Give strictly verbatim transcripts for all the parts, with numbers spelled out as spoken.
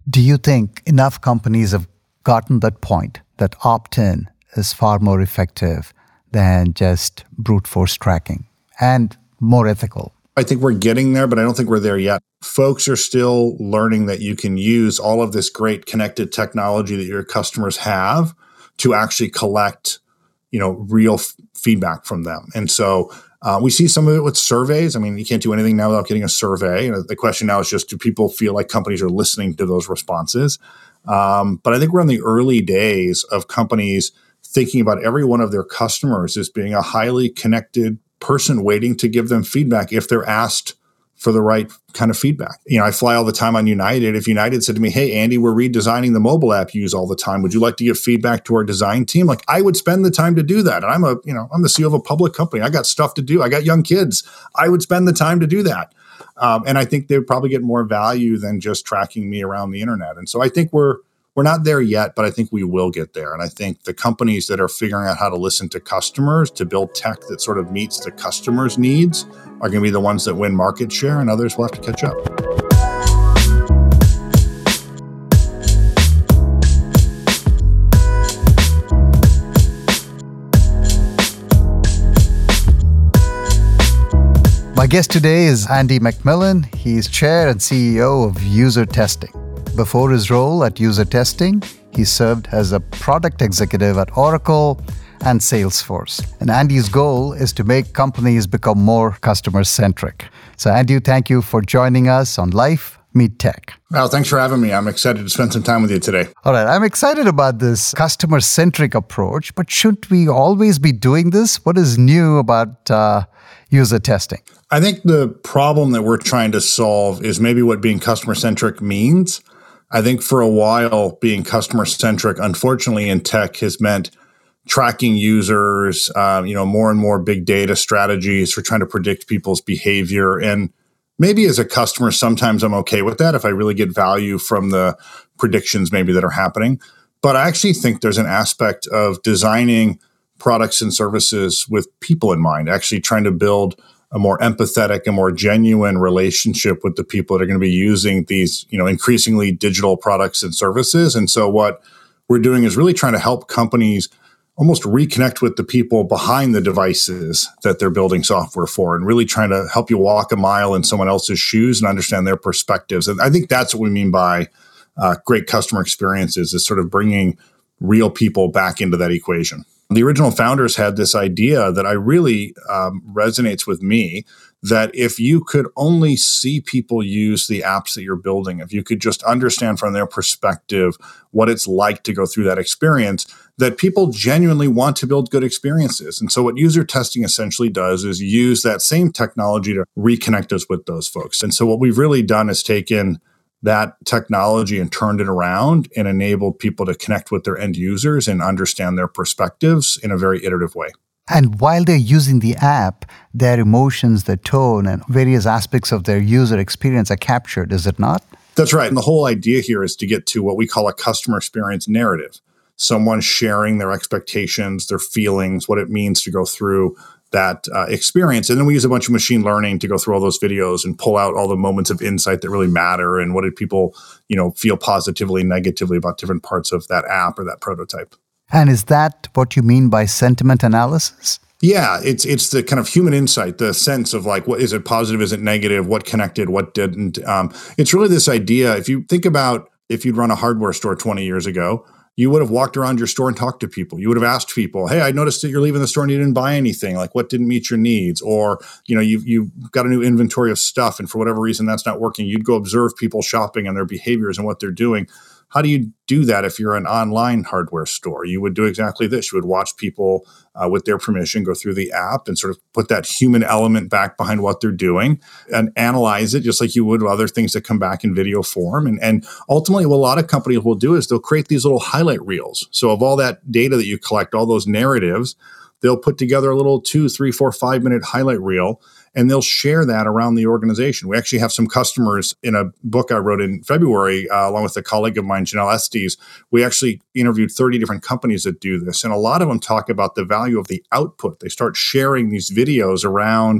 Do you think enough companies have gotten that point that opt-in is far more effective than just brute force tracking and more ethical? I think we're getting there, but I don't think we're there yet. Folks are still learning that you can use all of this great connected technology that your customers have to actually collect, you know, real f- feedback from them. And so uh, we see some of it with surveys. I mean, you can't do anything now without getting a survey. And the question now is just, do people feel like companies are listening to those responses? Um, but I think we're in the early days of companies thinking about every one of their customers as being a highly connected person waiting to give them feedback if they're asked for the right kind of feedback. You know, I fly all the time on United. If United said to me, hey, Andy, we're redesigning the mobile app you use all the time. Would you like to give feedback to our design team? Like, I would spend the time to do that. And I'm a, you know, I'm the C E O of a public company. I got stuff to do. I got young kids. I would spend the time to do that. Um, and I think they would probably get more value than just tracking me around the internet. And so I think we're, We're not there yet, but I think we will get there. And I think the companies that are figuring out how to listen to customers to build tech that sort of meets the customer's needs are going to be the ones that win market share, and others will have to catch up. My guest today is Andy McMillan. He's chair and C E O of UserTesting. Before his role at UserTesting, he served as a product executive at Oracle and Salesforce. And Andy's goal is to make companies become more customer-centric. So Andy, thank you for joining us on Life Meet Tech. Well, thanks for having me. I'm excited to spend some time with you today. All right, I'm excited about this customer-centric approach, but shouldn't we always be doing this? What is new about uh, UserTesting? I think the problem that we're trying to solve is maybe what being customer-centric means. I think for a while, being customer-centric, unfortunately, in tech has meant tracking users, uh, you know, more and more big data strategies for trying to predict people's behavior. And maybe as a customer, sometimes I'm okay with that if I really get value from the predictions maybe that are happening. But I actually think there's an aspect of designing products and services with people in mind, actually trying to build a more empathetic and more genuine relationship with the people that are going to be using these, you know, increasingly digital products and services. And so what we're doing is really trying to help companies almost reconnect with the people behind the devices that they're building software for, and really trying to help you walk a mile in someone else's shoes and understand their perspectives. And I think that's what we mean by uh, great customer experiences, is sort of bringing real people back into that equation. The original founders had this idea that I really um, resonates with me, that if you could only see people use the apps that you're building, if you could just understand from their perspective what it's like to go through that experience, that people genuinely want to build good experiences. And so what UserTesting essentially does is use that same technology to reconnect us with those folks. And so what we've really done is taken that technology and turned it around and enabled people to connect with their end users and understand their perspectives in a very iterative way. And while they're using the app, their emotions, their tone, and various aspects of their user experience are captured, is it not? That's right. And the whole idea here is to get to what we call a customer experience narrative. Someone sharing their expectations, their feelings, what it means to go through that uh, experience. And then we use a bunch of machine learning to go through all those videos and pull out all the moments of insight that really matter, and what did people, you know, feel positively, negatively about different parts of that app or that prototype. And is that what you mean by sentiment analysis? Yeah, it's it's the kind of human insight, the sense of like, what is it positive, is it negative, what connected, what didn't. Um, it's really this idea, if you think about if you'd run a hardware store twenty years ago, you would have walked around your store and talked to people. You would have asked people, hey, I noticed that you're leaving the store and you didn't buy anything. Like, what didn't meet your needs? Or, you know, you've, you've got a new inventory of stuff, and for whatever reason that's not working. You'd go observe people shopping and their behaviors and what they're doing. How do you do that if you're an online hardware store? You would do exactly this. You would watch people uh, with their permission go through the app and sort of put that human element back behind what they're doing and analyze it just like you would with other things that come back in video form. And, and ultimately, what a lot of companies will do is they'll create these little highlight reels. So of all that data that you collect, all those narratives, they'll put together a little two, three, four, five minute highlight reel, and they'll share that around the organization. We actually have some customers in a book I wrote in February, uh, along with a colleague of mine, Janelle Estes. We actually interviewed thirty different companies that do this. And a lot of them talk about the value of the output. They start sharing these videos around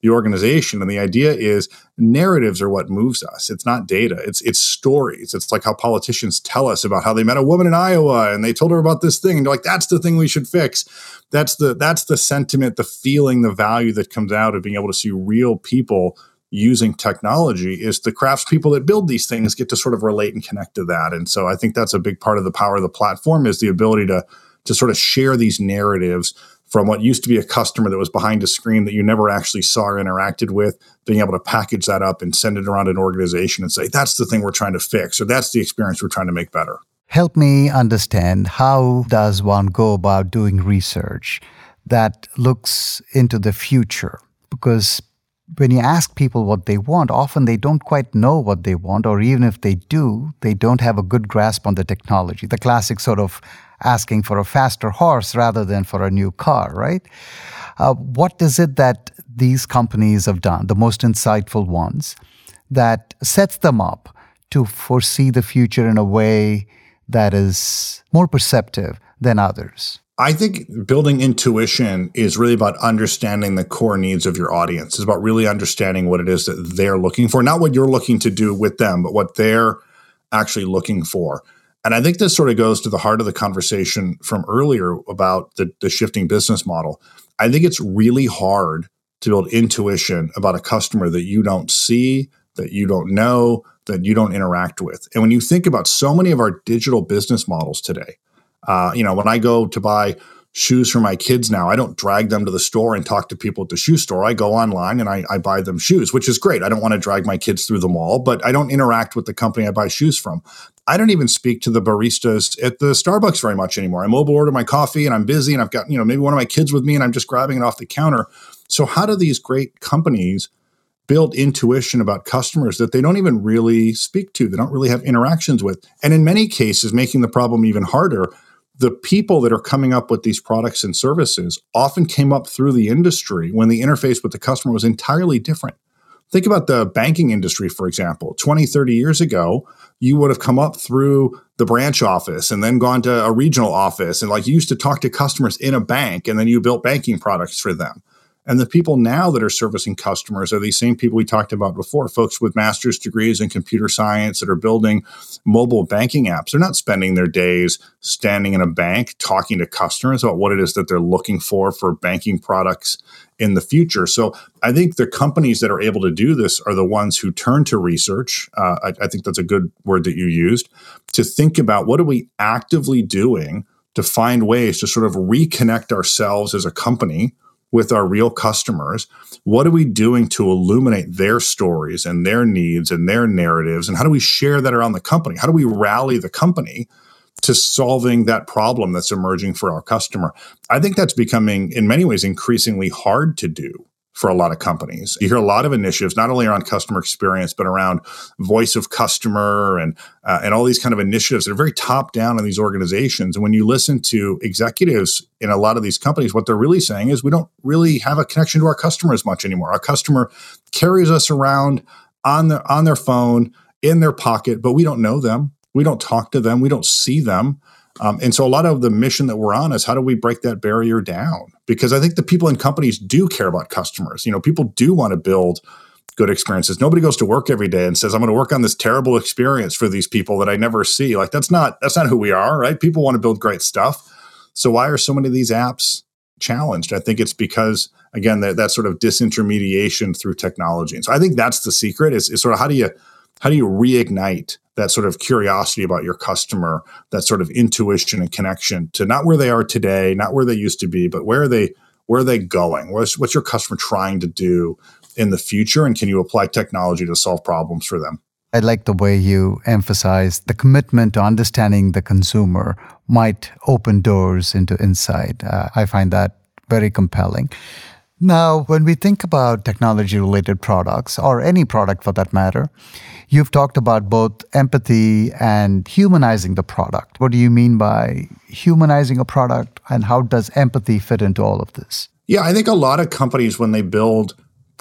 the organization. And the idea is narratives are what moves us. It's not data. It's it's stories. It's like how politicians tell us about how they met a woman in Iowa and they told her about this thing. And they're like, that's the thing we should fix. That's the that's the sentiment, the feeling, the value that comes out of being able to see real people using technology. Is the craftspeople that build these things get to sort of relate and connect to that. And so I think that's a big part of the power of the platform, is the ability to to sort of share these narratives from what used to be a customer that was behind a screen that you never actually saw or interacted with, being able to package that up and send it around an organization and say, that's the thing we're trying to fix, or that's the experience we're trying to make better. Help me understand, how does one go about doing research that looks into the future? Because when you ask people what they want, often they don't quite know what they want, or even if they do, they don't have a good grasp on the technology. The classic sort of asking for a faster horse rather than for a new car, right? Uh, what is it that these companies have done, the most insightful ones, that sets them up to foresee the future in a way that is more perceptive than others? I think building intuition is really about understanding the core needs of your audience. It's about really understanding what it is that they're looking for, not what you're looking to do with them, but what they're actually looking for. And I think this sort of goes to the heart of the conversation from earlier about the, the shifting business model. I think it's really hard to build intuition about a customer that you don't see, that you don't know, that you don't interact with. And when you think about so many of our digital business models today, uh, you know, when I go to buy shoes for my kids now, I don't drag them to the store and talk to people at the shoe store. I go online and I, I buy them shoes, which is great. I don't want to drag my kids through the mall, but I don't interact with the company I buy shoes from. I don't even speak to the baristas at the Starbucks very much anymore. I mobile order my coffee and I'm busy and I've got, you know, maybe one of my kids with me and I'm just grabbing it off the counter. So how do these great companies build intuition about customers that they don't even really speak to, they don't really have interactions with? And in many cases, making the problem even harder, the people that are coming up with these products and services often came up through the industry when the interface with the customer was entirely different. Think about the banking industry, for example. twenty, thirty years ago, you would have come up through the branch office and then gone to a regional office. And like you used to talk to customers in a bank, and then you built banking products for them. And the people now that are servicing customers are these same people we talked about before, folks with master's degrees in computer science that are building mobile banking apps. They're not spending their days standing in a bank talking to customers about what it is that they're looking for for banking products in the future. So I think the companies that are able to do this are the ones who turn to research. Uh, I, I think that's a good word that you used, to think about what are we actively doing to find ways to sort of reconnect ourselves as a company with our real customers. What are we doing to illuminate their stories and their needs and their narratives? And how do we share that around the company? How do we rally the company to solving that problem that's emerging for our customer? I think that's becoming, in many ways, increasingly hard to do for a lot of companies. You hear a lot of initiatives, not only around customer experience, but around voice of customer and uh, and all these kind of initiatives that are very top down in these organizations. And when you listen to executives in a lot of these companies, what they're really saying is we don't really have a connection to our customers much anymore. Our customer carries us around on their, on their phone, in their pocket, but we don't know them. We don't talk to them. We don't see them. Um, and so a lot of the mission that we're on is how do we break that barrier down? Because I think the people in companies do care about customers. You know, people do want to build good experiences. Nobody goes to work every day and says, I'm going to work on this terrible experience for these people that I never see. Like that's not, that's not who we are, right? People want to build great stuff. So why are so many of these apps challenged? I think it's because, again, that, that sort of disintermediation through technology. And so I think that's the secret is, is sort of how do you, how do you reignite that sort of curiosity about your customer, that sort of intuition and connection to not where they are today, not where they used to be, but where are they, where are they going? What's, what's your customer trying to do in the future? And can you apply technology to solve problems for them? I like the way you emphasize the commitment to understanding the consumer might open doors into insight. Uh, I find that very compelling. Now, when we think about technology-related products, or any product for that matter, you've talked about both empathy and humanizing the product. What do you mean by humanizing a product, and how does empathy fit into all of this? Yeah, I think a lot of companies, when they build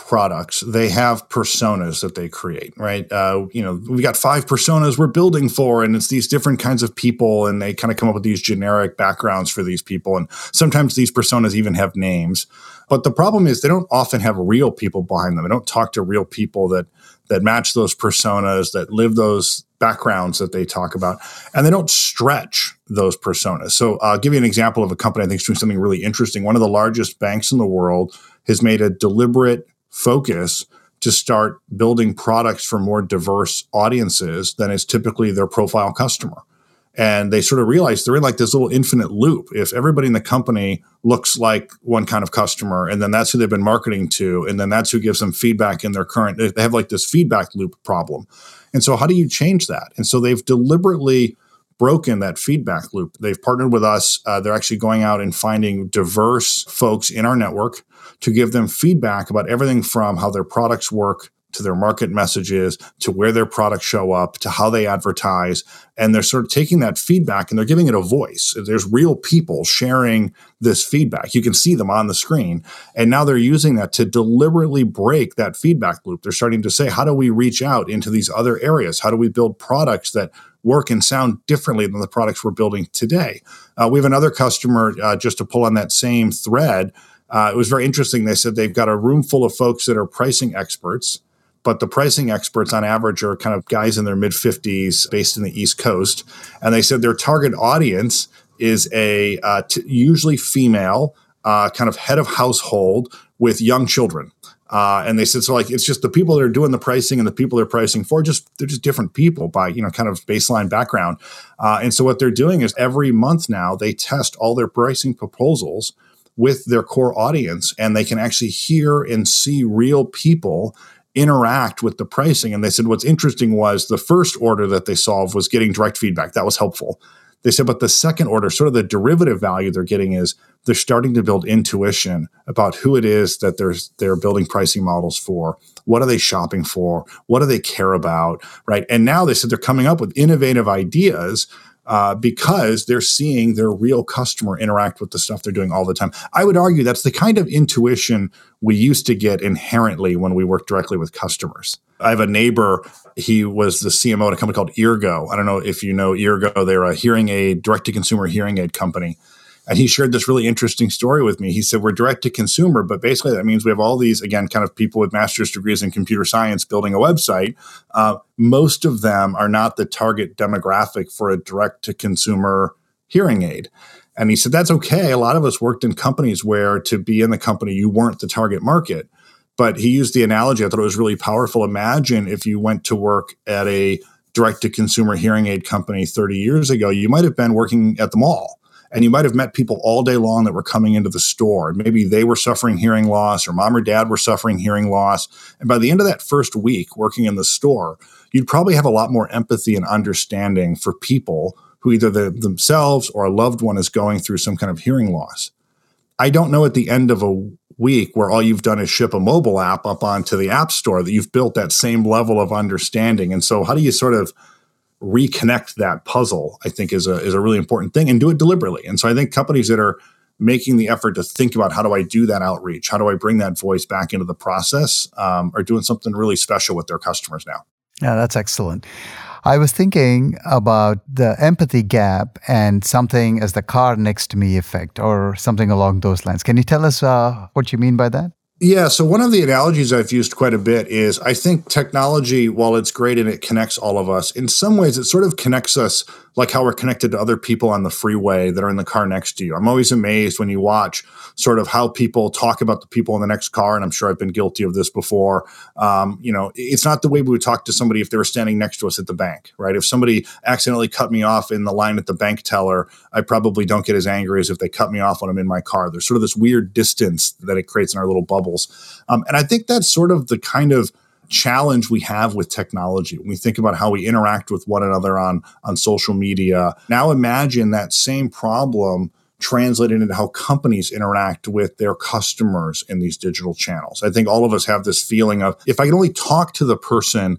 products, they have personas that they create, right? Uh, you know, we got five personas we're building for, and it's these different kinds of people, and they kind of come up with these generic backgrounds for these people. And sometimes these personas even have names. But the problem is they don't often have real people behind them. They don't talk to real people that that match those personas, that live those backgrounds that they talk about, and they don't stretch those personas. So I'll give you an example of a company I think is doing something really interesting. One of the largest banks in the world has made a deliberate focus to start building products for more diverse audiences than is typically their profile customer. And they sort of realize they're in like this little infinite loop. If everybody in the company looks like one kind of customer, and then that's who they've been marketing to, and then that's who gives them feedback in their current, they have like this feedback loop problem. And so how do you change that? And so they've deliberately broken that feedback loop. They've partnered with us. Uh, they're actually going out and finding diverse folks in our network to give them feedback about everything from how their products work to their market messages, to where their products show up, to how they advertise. And they're sort of taking that feedback and they're giving it a voice. There's real people sharing this feedback. You can see them on the screen. And now they're using that to deliberately break that feedback loop. They're starting to say, how do we reach out into these other areas? How do we build products that work and sound differently than the products we're building today? Uh, we have another customer, uh, just to pull on that same thread. Uh, it was very interesting. They said they've got a room full of folks that are pricing experts, but the pricing experts on average are kind of guys in their mid fifties based in the East Coast. And they said their target audience is a uh, t- usually female, uh, kind of head of household with young children. Uh, and they said, so like, it's just the people that are doing the pricing and the people they're pricing for, just they're just different people by, you know, kind of baseline background. Uh, and so what they're doing is every month now they test all their pricing proposals with their core audience, and they can actually hear and see real people interact with the pricing. And they said what's interesting was the first order that they solved was getting direct feedback. That was helpful. They said, but the second order, sort of the derivative value they're getting is they're starting to build intuition about who it is that they're, they're building pricing models for. What are they shopping for? What do they care about, right? And now they said they're coming up with innovative ideas uh, because they're seeing their real customer interact with the stuff they're doing all the time. I would argue that's the kind of intuition we used to get inherently when we worked directly with customers. I have a neighbor, he was the C M O at a company called Eargo. I don't know if you know Eargo. They're a hearing aid, direct-to-consumer hearing aid company. And he shared this really interesting story with me. He said, we're direct-to-consumer, but basically that means we have all these, again, kind of people with master's degrees in computer science building a website. Uh, most of them are not the target demographic for a direct-to-consumer hearing aid. And he said, that's okay. A lot of us worked in companies where to be in the company, you weren't the target market. But he used the analogy, I thought it was really powerful. Imagine if you went to work at a direct-to-consumer hearing aid company thirty years ago, you might have been working at the mall. And you might have met people all day long that were coming into the store. And maybe they were suffering hearing loss, or mom or dad were suffering hearing loss. And by the end of that first week working in the store, you'd probably have a lot more empathy and understanding for people who either the, themselves or a loved one is going through some kind of hearing loss. I don't know at the end of a week where all you've done is ship a mobile app up onto the App Store that you've built that same level of understanding. And so how do you sort of reconnect that puzzle, I think is a is a really important thing, and do it deliberately. And so I think companies that are making the effort to think about how do I do that outreach, how do I bring that voice back into the process, um, are doing something really special with their customers now. Yeah, that's excellent. I was thinking about the empathy gap and something as the car next to me effect or something along those lines. Can you tell us uh, what you mean by that? Yeah, so one of the analogies I've used quite a bit is I think technology, while it's great and it connects all of us, in some ways it sort of connects us like how we're connected to other people on the freeway that are in the car next to you. I'm always amazed when you watch sort of how people talk about the people in the next car, and I'm sure I've been guilty of this before. Um, you know, it's not the way we would talk to somebody if they were standing next to us at the bank, right? If somebody accidentally cut me off in the line at the bank teller, I probably don't get as angry as if they cut me off when I'm in my car. There's sort of this weird distance that it creates in our little bubbles. Um, and I think that's sort of the kind of challenge we have with technology when we think about how we interact with one another on, on social media. Now imagine that same problem translated into how companies interact with their customers in these digital channels. I think all of us have this feeling of, if I can only talk to the person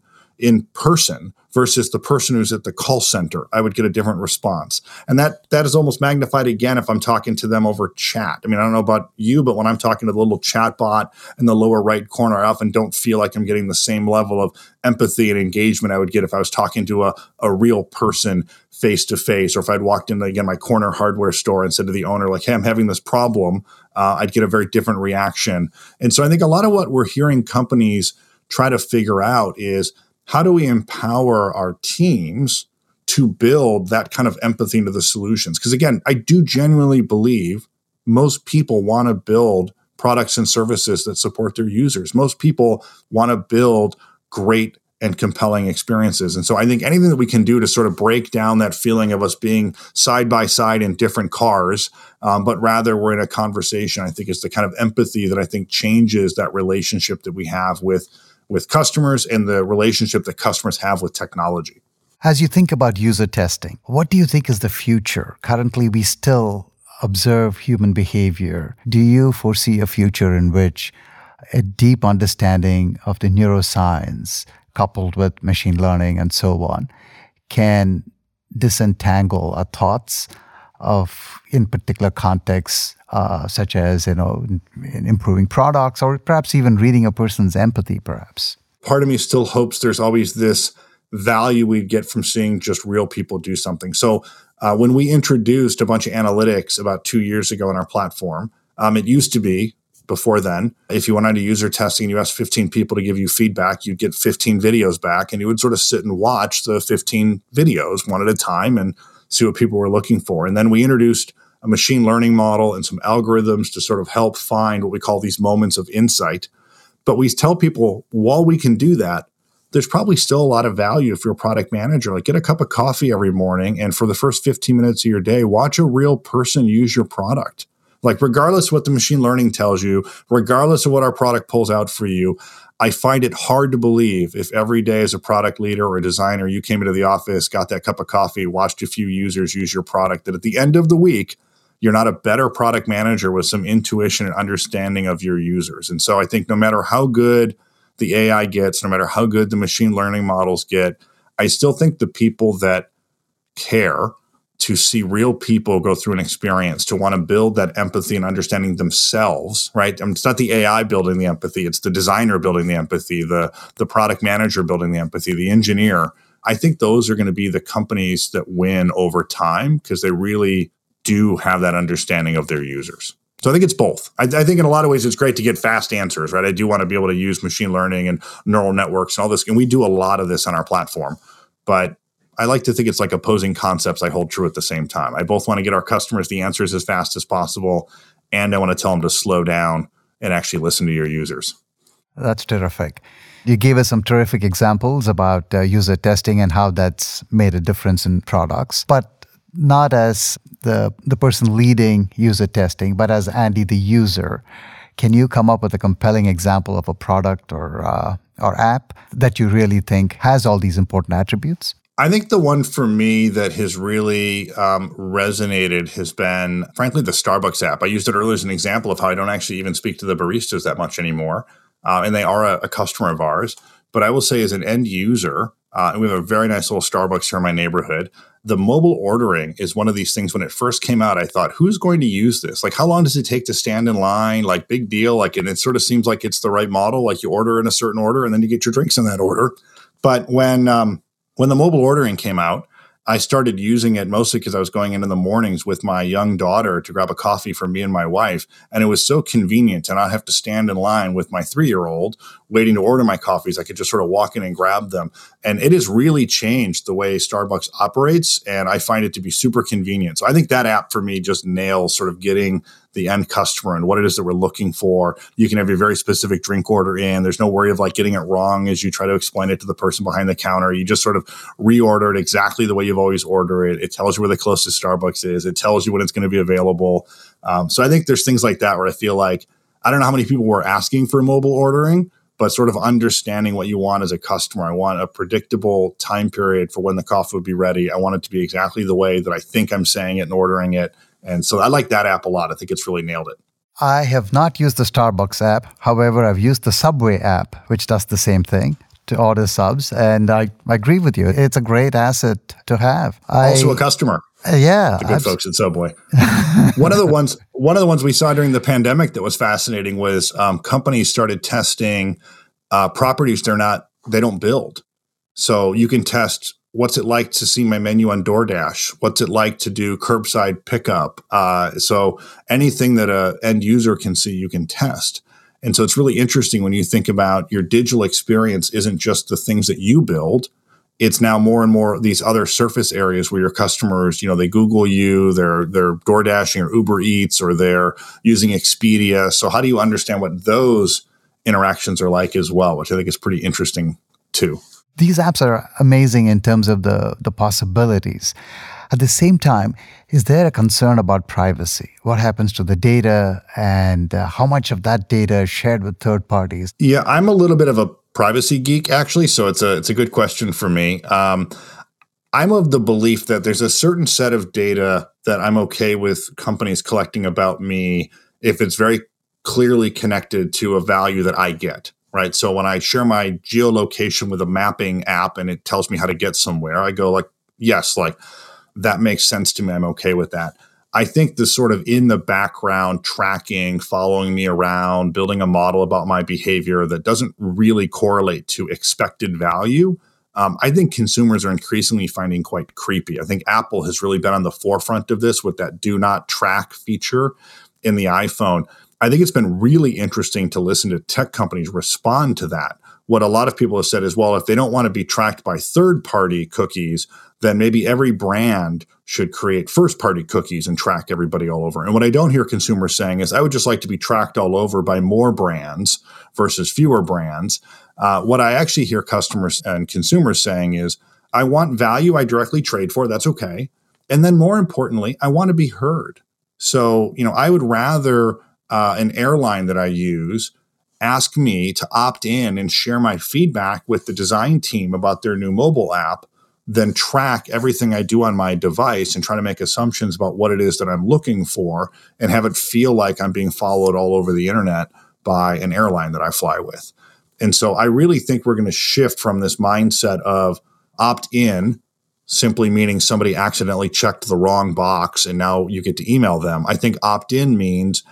in person versus the person who's at the call center, I would get a different response. And that that is almost magnified again if I'm talking to them over chat. I mean, I don't know about you, but when I'm talking to the little chat bot in the lower right corner, I often don't feel like I'm getting the same level of empathy and engagement I would get if I was talking to a, a real person face to face, or if I'd walked into, again, my corner hardware store and said to the owner, like, hey, I'm having this problem, uh, I'd get a very different reaction. And so I think a lot of what we're hearing companies try to figure out is, how do we empower our teams to build that kind of empathy into the solutions? Because again, I do genuinely believe most people want to build products and services that support their users. Most people want to build great and compelling experiences. And so I think anything that we can do to sort of break down that feeling of us being side by side in different cars, um, but rather we're in a conversation, I think is the kind of empathy that I think changes that relationship that we have with with customers and the relationship that customers have with technology. As you think about user testing, what do you think is the future? Currently, we still observe human behavior. Do you foresee a future in which a deep understanding of the neuroscience, coupled with machine learning and so on, can disentangle our thoughts of, in particular contexts, uh, such as, you know, in, in improving products, or perhaps even reading a person's empathy, perhaps? Part of me still hopes there's always this value we get from seeing just real people do something. So uh, when we introduced a bunch of analytics about two years ago on our platform, um, it used to be, before then, if you went on to user testing and you asked fifteen people to give you feedback, you'd get fifteen videos back, and you would sort of sit and watch the fifteen videos one at a time and see what people were looking for. And then we introduced a machine learning model and some algorithms to sort of help find what we call these moments of insight. But we tell people, while we can do that, there's probably still a lot of value if you're a product manager. Like, get a cup of coffee every morning, and for the first fifteen minutes of your day, watch a real person use your product. Like, regardless of what the machine learning tells you, regardless of what our product pulls out for you, I find it hard to believe if every day as a product leader or a designer, you came into the office, got that cup of coffee, watched a few users use your product, that at the end of the week, you're not a better product manager with some intuition and understanding of your users. And so I think no matter how good the A I gets, no matter how good the machine learning models get, I still think the people that care to see real people go through an experience, to want to build that empathy and understanding themselves, right? I mean, it's not the A I building the empathy, it's the designer building the empathy, the, the product manager building the empathy, the engineer. I think those are going to be the companies that win over time because they really do have that understanding of their users. So I think it's both. I, I think in a lot of ways, it's great to get fast answers, right? I do want to be able to use machine learning and neural networks and all this. And we do a lot of this on our platform. But I like to think it's like opposing concepts I hold true at the same time. I both want to get our customers the answers as fast as possible, and I want to tell them to slow down and actually listen to your users. That's terrific. You gave us some terrific examples about uh, user testing and how that's made a difference in products, but not as the, the person leading user testing, but as Andy, the user. Can you come up with a compelling example of a product or, uh, or app that you really think has all these important attributes? I think the one for me that has really um, resonated has been, frankly, the Starbucks app. I used it earlier as an example of how I don't actually even speak to the baristas that much anymore. Uh, and they are a, a customer of ours. But I will say as an end user, uh, and we have a very nice little Starbucks here in my neighborhood, the mobile ordering is one of these things. When it first came out, I thought, who's going to use this? Like, how long does it take to stand in line? Like, big deal. Like, and it sort of seems like it's the right model. Like, you order in a certain order and then you get your drinks in that order. But when... Um, When the mobile ordering came out, I started using it mostly because I was going in in the mornings with my young daughter to grab a coffee for me and my wife. And it was so convenient to not have to stand in line with my three-year-old waiting to order my coffees. I could just sort of walk in and grab them. And it has really changed the way Starbucks operates. And I find it to be super convenient. So I think that app for me just nails sort of getting the end customer and what it is that we're looking for. You can have your very specific drink order in. There's no worry of like getting it wrong as you try to explain it to the person behind the counter. You just sort of reorder it exactly the way you've always ordered it. It tells you where the closest Starbucks is. It tells you when it's going to be available. Um, so I think there's things like that where I feel like, I don't know how many people were asking for mobile ordering, but sort of understanding what you want as a customer. I want a predictable time period for when the coffee would be ready. I want it to be exactly the way that I think I'm saying it and ordering it. And so I like that app a lot. I think it's really nailed it. I have not used the Starbucks app. However, I've used the Subway app, which does the same thing. to order subs. And I, I agree with you. It's a great asset to have. Also I, a customer. Uh, yeah, the good abs- folks at Subway. one of the ones, one of the ones we saw during the pandemic that was fascinating was um, companies started testing uh, properties they're not, they don't build. So you can test what's it like to see my menu on DoorDash, what's it like to do curbside pickup. Uh, so anything that a end user can see, you can test. And so it's really interesting when you think about your digital experience isn't just the things that you build. It's now more and more these other surface areas where your customers, you know, they Google you, they're they're DoorDashing or Uber Eats, or they're using Expedia. So how do you understand what those interactions are like as well, which I think is pretty interesting too. These apps are amazing in terms of the, the possibilities. At the same time, is there a concern about privacy? What happens to the data, and uh, how much of that data is shared with third parties? Yeah, I'm a little bit of a privacy geek, actually, so it's a it's a good question for me. Um, I'm of the belief that there's a certain set of data that I'm okay with companies collecting about me if it's very clearly connected to a value that I get, right? So when I share my geolocation with a mapping app and it tells me how to get somewhere, I go like, yes, like that makes sense to me. I'm okay with that. I think the sort of in the background tracking, following me around, building a model about my behavior that doesn't really correlate to expected value, um, I think consumers are increasingly finding quite creepy. I think Apple has really been on the forefront of this with that do not track feature in the iPhone. I think it's been really interesting to listen to tech companies respond to that. What a lot of people have said is, well, if they don't want to be tracked by third-party cookies, then maybe every brand should create first-party cookies and track everybody all over. And what I don't hear consumers saying is, I would just like to be tracked all over by more brands versus fewer brands. Uh, what I actually hear customers and consumers saying is, I want value I directly trade for. That's okay. And then more importantly, I want to be heard. So, you know, I would rather uh, an airline that I use ask me to opt in and share my feedback with the design team about their new mobile app than track everything I do on my device and try to make assumptions about what it is that I'm looking for and have it feel like I'm being followed all over the internet by an airline that I fly with. And so I really think we're going to shift from this mindset of opt in, simply meaning somebody accidentally checked the wrong box and now you get to email them. I think opt in means,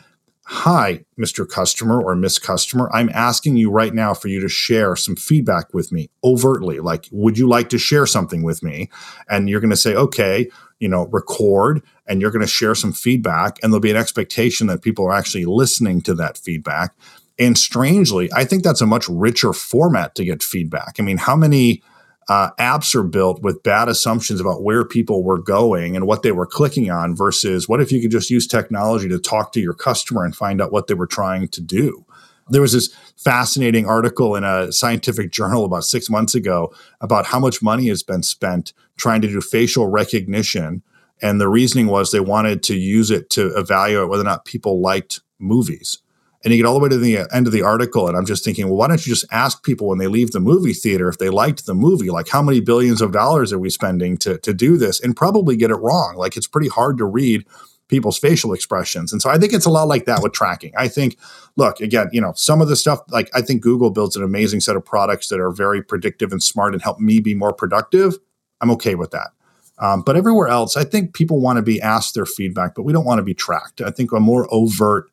hi, Mister Customer or Miss Customer, I'm asking you right now for you to share some feedback with me overtly. Like, would you like to share something with me? And you're going to say, okay, you know, record, and you're going to share some feedback. And there'll be an expectation that people are actually listening to that feedback. And strangely, I think that's a much richer format to get feedback. I mean, how many Uh, apps are built with bad assumptions about where people were going and what they were clicking on versus what if you could just use technology to talk to your customer and find out what they were trying to do? There was this fascinating article in a scientific journal about six months ago about how much money has been spent trying to do facial recognition. And the reasoning was they wanted to use it to evaluate whether or not people liked movies. And you get all the way to the end of the article, and I'm just thinking, well, why don't you just ask people when they leave the movie theater if they liked the movie? Like, how many billions of dollars are we spending to, to do this? And probably get it wrong. Like, it's pretty hard to read people's facial expressions. And so I think it's a lot like that with tracking. I think, look, again, you know, some of the stuff, like I think Google builds an amazing set of products that are very predictive and smart and help me be more productive. I'm okay with that. Um, but everywhere else, I think people want to be asked their feedback, but we don't want to be tracked. I think a more overt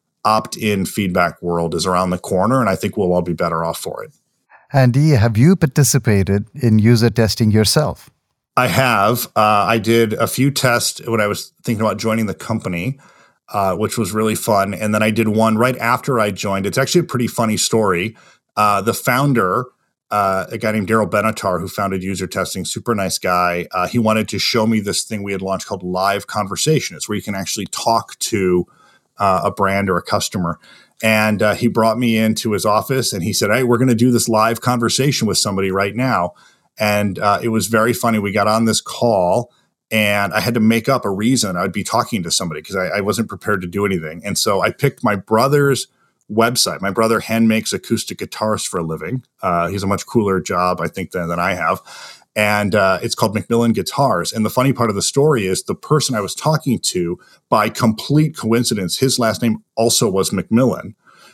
opt-in feedback world is around the corner, and I think we'll all be better off for it. Andy, have you participated in user testing yourself? I have. Uh, I did a few tests when I was thinking about joining the company, uh, which was really fun. And then I did one right after I joined. It's actually a pretty funny story. Uh, the founder, uh, a guy named Daryl Benatar, who founded User Testing, super nice guy, uh, he wanted to show me this thing we had launched called Live Conversation. It's where you can actually talk to Uh, a brand or a customer. And uh, he brought me into his office and he said, hey, we're going to do this live conversation with somebody right now. And uh, it was very funny. We got on this call and I had to make up a reason I'd be talking to somebody because I, I wasn't prepared to do anything. And so I picked my brother's website. My brother hand makes acoustic guitars for a living. Uh, he's a much cooler job, I think, than, than I have. And uh, it's called Macmillan Guitars. And the funny part of the story is the person I was talking to, by complete coincidence, his last name also was Macmillan.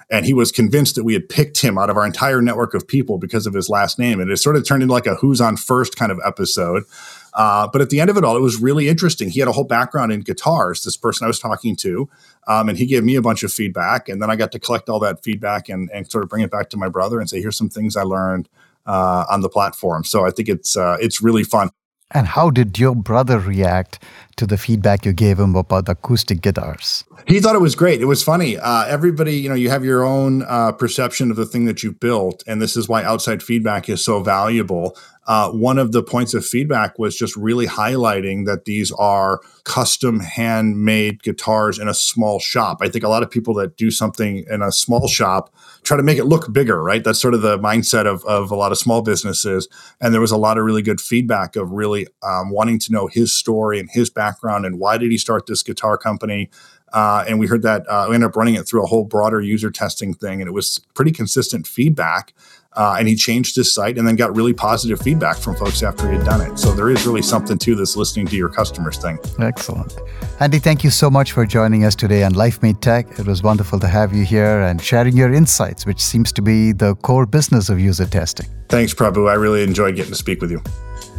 And he was convinced that we had picked him out of our entire network of people because of his last name. And it sort of turned into like a who's on first kind of episode. Uh, but at the end of it all, it was really interesting. He had a whole background in guitars, this person I was talking to, um, and he gave me a bunch of feedback. And then I got to collect all that feedback and, and sort of bring it back to my brother and say, here's some things I learned uh, on the platform. So I think it's uh, it's really fun. And how did your brother react to the feedback you gave him about the acoustic guitars? He thought it was great. It was funny. Uh, everybody, you know, you have your own uh, perception of the thing that you've built. And this is why outside feedback is so valuable. Uh, one of the points of feedback was just really highlighting that these are custom handmade guitars in a small shop. I think a lot of people that do something in a small shop try to make it look bigger, right? That's sort of the mindset of, of a lot of small businesses. And there was a lot of really good feedback of really um, wanting to know his story and his background and why did he start this guitar company. Uh, and we heard that uh, we ended up running it through a whole broader user testing thing. And it was pretty consistent feedback. Uh, and he changed his site and then got really positive feedback from folks after he had done it. So there is really something to this listening to your customers thing. Excellent. Andy, thank you so much for joining us today on Life Made Tech. It was wonderful to have you here and sharing your insights, which seems to be the core business of user testing. Thanks, Prabhu. I really enjoyed getting to speak with you.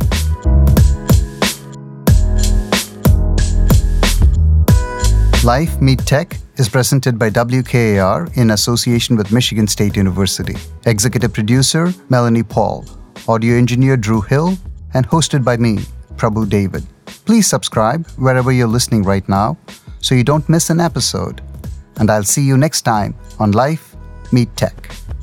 Life Meet Tech is presented by W K A R in association with Michigan State University. Executive producer, Melanie Paul. Audio engineer, Drew Hill. And hosted by me, Prabhu David. Please subscribe wherever you're listening right now so you don't miss an episode. And I'll see you next time on Life Meet Tech.